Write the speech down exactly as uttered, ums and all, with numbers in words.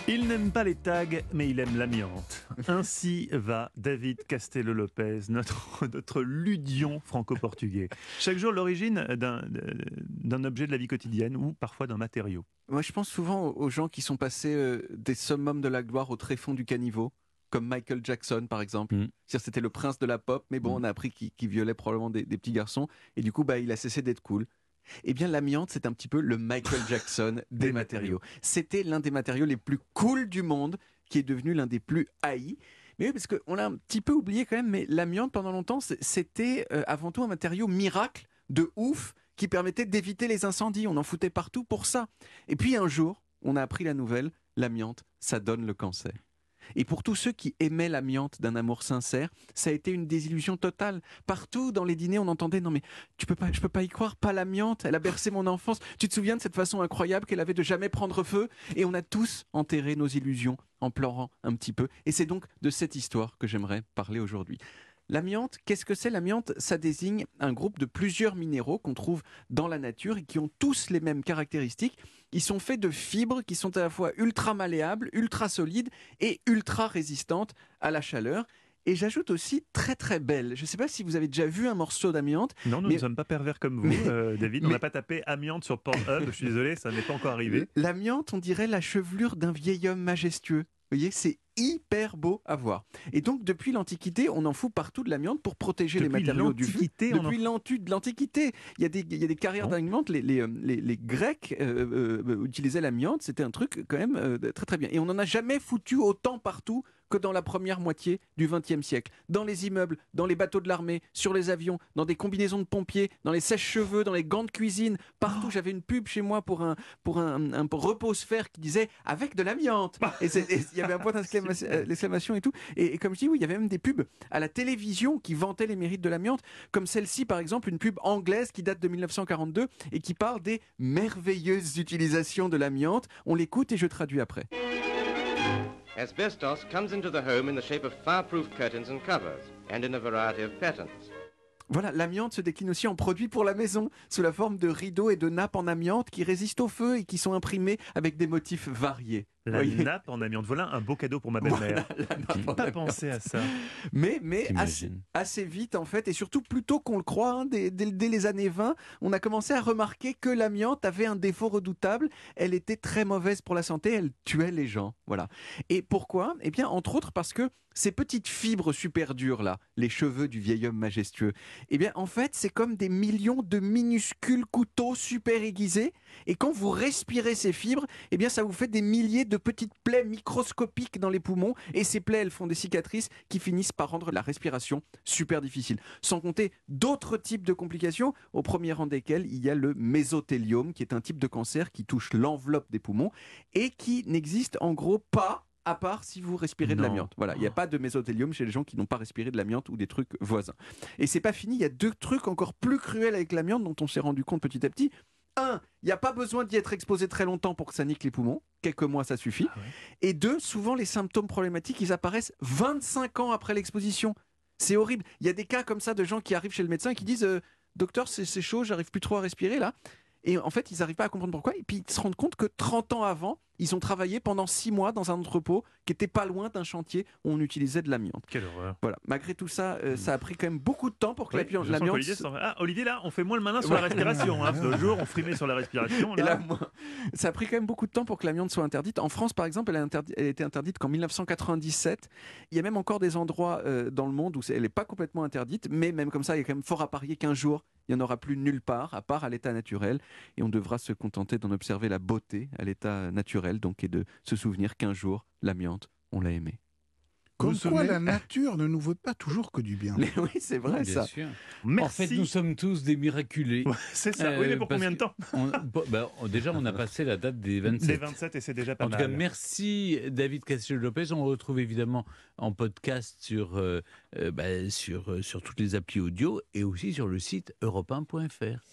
Il n'aime pas les tags, mais il aime l'amiante. Ainsi va David Castello-Lopez, notre, notre ludion franco-portugais. Chaque jour, l'origine d'un, d'un objet de la vie quotidienne ou parfois d'un matériau. Moi, je pense souvent aux gens qui sont passés euh, des summums de la gloire au tréfonds du caniveau, comme Michael Jackson, par exemple. Mm. C'est-à-dire, c'était le prince de la pop, mais bon, Mm. on a appris qu'il, qu'il violait probablement des, des petits garçons, et du coup, bah, il a cessé d'être cool. Eh bien, l'amiante, c'est un petit peu le Michael Jackson des, Des matériaux. matériaux. C'était l'un des matériaux les plus cool du monde, qui est devenu l'un des plus haïs. Mais oui, parce qu'on l'a un petit peu oublié quand même, mais l'amiante, pendant longtemps, c'était euh, avant tout un matériau miracle, de ouf, qui permettait d'éviter les incendies. On en foutait partout pour ça. Et puis un jour, on a appris la nouvelle, l'amiante, ça donne le cancer. Et pour tous ceux qui aimaient l'amiante d'un amour sincère, ça a été une désillusion totale. Partout dans les dîners, on entendait « Non mais tu peux pas, je peux pas y croire, pas l'amiante, elle a bercé mon enfance. Tu te souviens de cette façon incroyable qu'elle avait de jamais prendre feu ?» Et on a tous enterré nos illusions en pleurant un petit peu. Et c'est donc de cette histoire que j'aimerais parler aujourd'hui. L'amiante, qu'est-ce que c'est l'amiante ? Ça désigne un groupe de plusieurs minéraux qu'on trouve dans la nature et qui ont tous les mêmes caractéristiques. Ils sont faits de fibres qui sont à la fois ultra malléables, ultra solides et ultra résistantes à la chaleur. Et j'ajoute aussi très très belles. Je ne sais pas si vous avez déjà vu un morceau d'amiante. Non, nous mais... ne sommes pas pervers comme vous, mais... euh, David. On mais... n'a pas tapé amiante sur Pornhub. Je suis désolé, ça n'est pas encore arrivé. L'amiante, on dirait la chevelure d'un vieil homme majestueux. Vous voyez, c'est hyper beau à voir. Et donc, depuis l'Antiquité, on en fout partout de l'amiante pour protéger depuis les matériaux du feu. Depuis en... l'Antiquité, il y a des, il y a des carrières bon. d'amiante. Les, les, les, les Grecs euh, euh, utilisaient l'amiante. C'était un truc quand même euh, très très bien. Et on n'en a jamais foutu autant partout que dans la première moitié du vingtième siècle. Dans les immeubles, dans les bateaux de l'armée, sur les avions, dans des combinaisons de pompiers, dans les sèches-cheveux, dans les gants de cuisine. Partout, oh. J'avais une pub chez moi pour un, pour un, un, un repose-fer qui disait « avec de l'amiante ». Et il y avait un point d'exclamation et tout. Et, et comme je dis, oui, il y avait même des pubs à la télévision qui vantaient les mérites de l'amiante, comme celle-ci, par exemple, une pub anglaise qui date de mille neuf cent quarante-deux et qui parle des merveilleuses utilisations de l'amiante. On l'écoute et je traduis après. Asbestos comes into the home in the shape of fireproof curtains and covers, and in a variety of patterns. Voilà, l'amiante se décline aussi en produits pour la maison, sous la forme de rideaux et de nappes en amiante qui résistent au feu et qui sont imprimés avec des motifs variés. La Voyez nappe en amiante, voilà un beau cadeau pour ma belle-mère. Voilà, je n'ai pas pensé à ça. Mais, mais assez, assez vite en fait, et surtout plus tôt qu'on le croit, hein, dès, dès, dès les années vingt, on a commencé à remarquer que l'amiante avait un défaut redoutable. Elle était très mauvaise pour la santé, elle tuait les gens. Voilà. Et pourquoi ? Eh bien, entre autres parce que ces petites fibres super dures là, les cheveux du vieil homme majestueux, eh bien en fait c'est comme des millions de minuscules couteaux super aiguisés. Et quand vous respirez ces fibres, eh bien ça vous fait des milliers de de petites plaies microscopiques dans les poumons, et ces plaies, elles font des cicatrices qui finissent par rendre la respiration super difficile. Sans compter d'autres types de complications, au premier rang desquelles il y a le mésothéliome, qui est un type de cancer qui touche l'enveloppe des poumons et qui n'existe en gros pas à part si vous respirez non. de l'amiante. Voilà, il n'y a pas de mésothéliome chez les gens qui n'ont pas respiré de l'amiante ou des trucs voisins. Et c'est pas fini, il y a deux trucs encore plus cruels avec l'amiante dont on s'est rendu compte petit à petit. Un, il n'y a pas besoin d'y être exposé très longtemps pour que ça nique les poumons. Quelques mois, ça suffit. Ah ouais. Et deux, souvent, les symptômes problématiques, ils apparaissent vingt-cinq ans après l'exposition. C'est horrible. Il y a des cas comme ça de gens qui arrivent chez le médecin et qui disent euh, « Docteur, c'est, c'est chaud, j'arrive plus trop à respirer là ». Et en fait, ils n'arrivent pas à comprendre pourquoi. Et puis, ils se rendent compte que trente ans avant, ils ont travaillé pendant six mois dans un entrepôt qui était pas loin d'un chantier où on utilisait de l'amiante. Quelle horreur. Voilà. Malgré tout ça, euh, ça a pris quand même beaucoup de temps pour que oui, l'amiante... l'amiante... Olivier, ah, Olivier, là, on fait moins le malin sur ouais. la respiration. Hein. Le jour, on frimait sur la respiration. Là. Et là, moi, ça a pris quand même beaucoup de temps pour que l'amiante soit interdite. En France, par exemple, elle a, interdit, elle a été interdite qu'en mille neuf cent quatre-vingt-dix-sept. Il y a même encore des endroits euh, dans le monde où elle n'est pas complètement interdite, mais même comme ça, il y a quand même fort à parier qu'un jour, il n'y en aura plus nulle part, à part à l'état naturel. Et on devra se contenter d'en observer la beauté à l'état naturel, donc, et de se souvenir qu'un jour, l'amiante, on l'a aimé. Comme quoi la nature ne nous veut pas toujours que du bien. Mais oui, c'est vrai, oui, bien ça. Sûr. Merci. En fait, nous sommes tous des miraculés. Ouais, c'est ça. Euh, oui, mais pour combien de temps on, bah, Déjà, on a passé la date des vingt-sept. Des vingt-sept, et c'est déjà pas en mal. En tout cas, merci David Castello-Lopez. On retrouve évidemment en podcast sur, euh, bah, sur, sur toutes les applis audio et aussi sur le site europe un point f r.